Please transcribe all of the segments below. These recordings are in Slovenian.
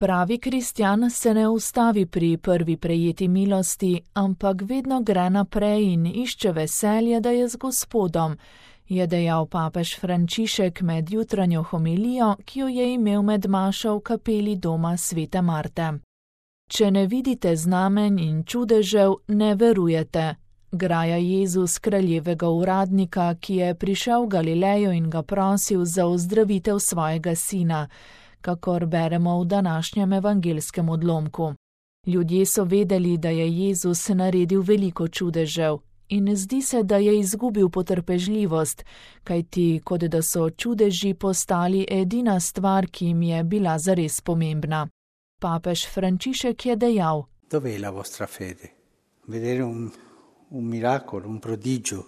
Pravi kristjan se ne ustavi pri prvi prejeti milosti, ampak vedno gre naprej in išče veselje, da je z Gospodom, je dejal papež Frančišek med jutranjo homilijo, ki jo je imel med mašo v kapeli doma svete Marte. Če ne vidite znamenj in čudežev, ne verujete, graja Jezus kraljevega uradnika, ki je prišel v Galilejo in ga prosil za ozdravitev svojega sina, kakor beremo v današnjem evangelskem odlomku. Ljudje so vedeli, da je Jezus naredil veliko čudežev in zdi se, da je izgubil potrpežljivost, kajti kot da so čudeži postali edina stvar, ki jim je bila zares pomembna. Papež Frančišek je dejal: Dove je la vostra fede? Vedere un miracolo, un prodigio.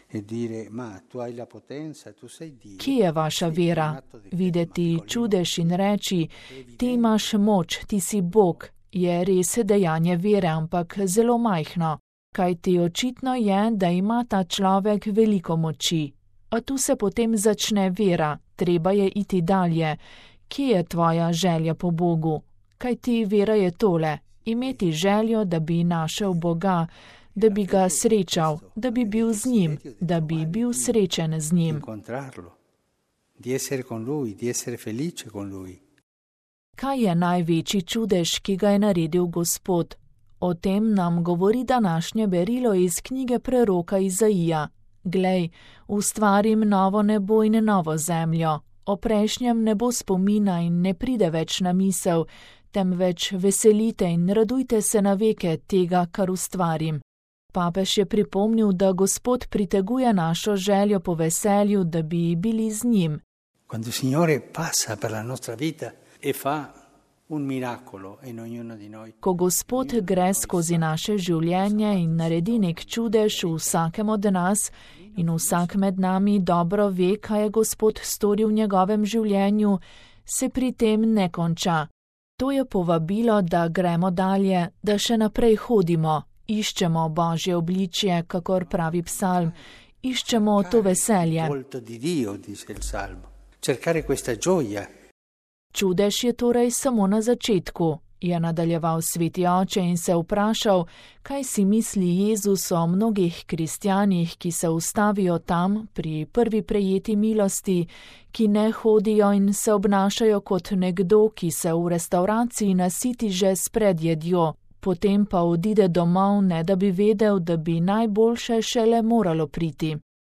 Kje je vaša vera? Videti čudež in reči, ti imaš moč, ti si Bog, je res dejanje vere, ampak zelo majhno, kajti očitno je, da ima ta človek veliko moči. A tu se potem začne vera, treba je iti dalje. Kje je tvoja želja po Bogu? Kajti vera je tole, imeti željo, da bi našel Boga, da bi ga srečal, da bi bil z njim, da bi bil srečen z njim. Kaj je največji čudež, ki ga je naredil Gospod? O tem nam govori današnje berilo iz knjige preroka Izaija. Glej, ustvarim novo nebo in novo zemljo, o prejšnjem ne bo spomina in ne pride več na misel, temveč veselite in radujte se na veke tega, kar ustvarim. Papež je pripomnil, da Gospod priteguje našo željo po veselju, da bi bili z njim. Ko Gospod gre skozi naše življenje in naredi nek čudež v vsakem od nas in vsak med nami dobro ve, kaj je Gospod storil v njegovem življenju, se pri tem ne konča. To je povabilo, da gremo dalje, da še naprej hodimo. Iščemo Božje obličje, kakor pravi psalm, iščemo to veselje. Čudež je torej samo na začetku, je nadaljeval sveti oče in se vprašal, kaj si misli Jezus o mnogih kristjanih, ki se ustavijo tam pri prvi prejeti milosti, ki ne hodijo in se obnašajo kot nekdo, ki se v restavraciji nasiti že s predjedjo. Potem pa odide domov, ne da bi vedel, da bi najboljše šele moralo priti.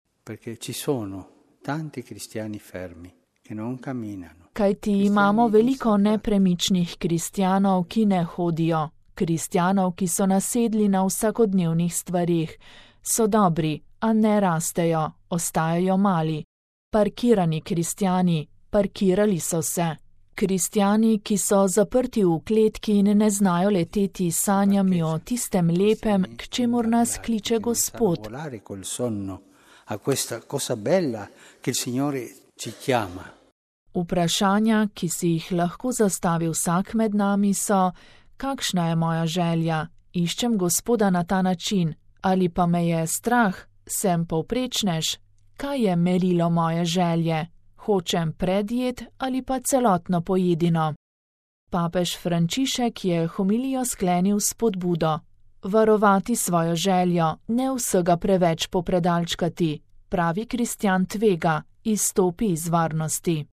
Kajti imamo veliko nepremičnih kristjanov, ki ne hodijo, kristjanov, ki so nasedli na vsakodnevnih stvarih, so dobri, a ne rastejo, ostajajo mali. Parkirani kristjani, parkirali so se. Kristjani, ki so zaprti v kletki in ne znajo leteti s sanjami o tistem lepem, k čemur nas kliče Gospod. Vprašanja, ki si jih lahko zastavi vsak med nami, so: kakšna je moja želja? Iščem Gospoda na ta način? Ali pa me je strah? Sem povprečnež? Kaj je merilo moje želje? Hočem predjed ali pa celotno pojedino? Papež Frančišek je homilijo sklenil s spodbudo: varovati svojo željo, ne vsega preveč popredalčkati. Pravi kristjan tvega, izstopi iz varnosti.